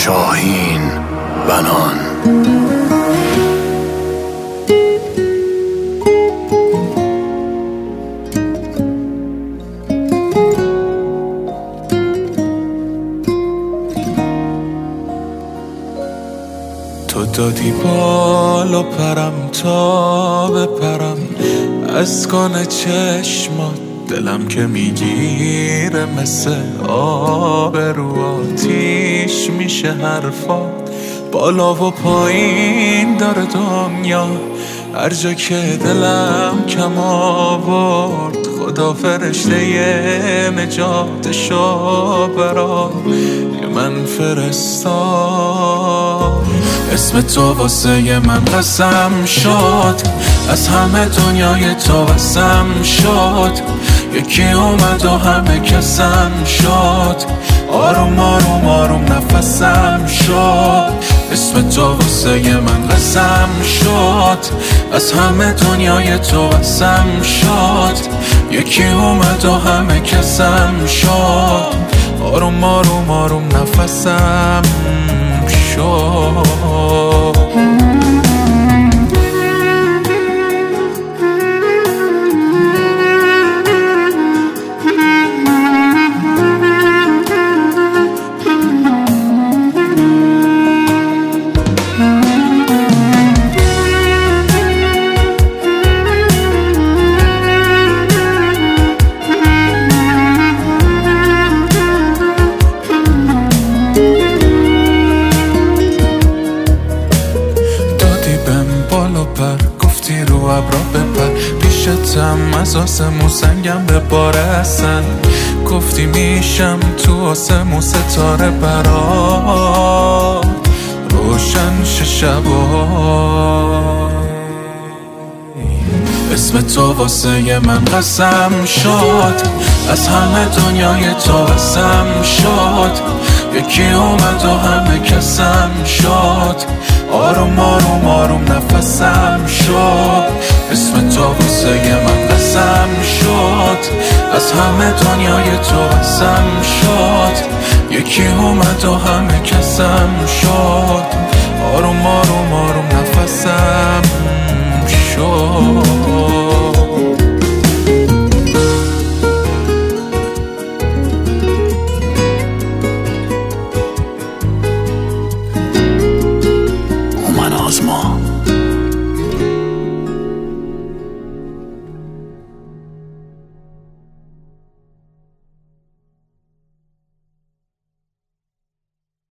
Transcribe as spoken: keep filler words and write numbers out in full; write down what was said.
شاهین بنان. تو دادی بالا پرم تا بپرم از کن چشمات، دلم که میگیره مثل آب رو آتیش میشه حرفات. بالا و پایین داره دنیا، هر جا که دلم کم آورد خدا فرشته نجاتشو برا که من فرستاد. اسم تو واسه من قسم شد، از همه دنیای تو واسم شد. یکی اومد و همه کسم شد، آروم آروم آروم نفسم شد. اسم تو واسه من قسم شد، از همه دنیای تو واسم شد. یکی اومد و همه کسم شد، آروم آروم آروم نفسم شد. گفتی رو ابرا بپر، پیشتم از آسمون سنگم به بارستن. گفتی میشم تو آسمون ستاره برا روشن شه شبا. اسم تو واسه من قسم شد، از همه دنیای تو واسم شد. یکی اومد و همه کسم شد، آروم آروم آروم نفسم شد. اسم تو واسه من قسم شد، از همه دنیای تو واسم شد. یکی اومد و همه کسم شد، آروم آروم آروم نفسم شد.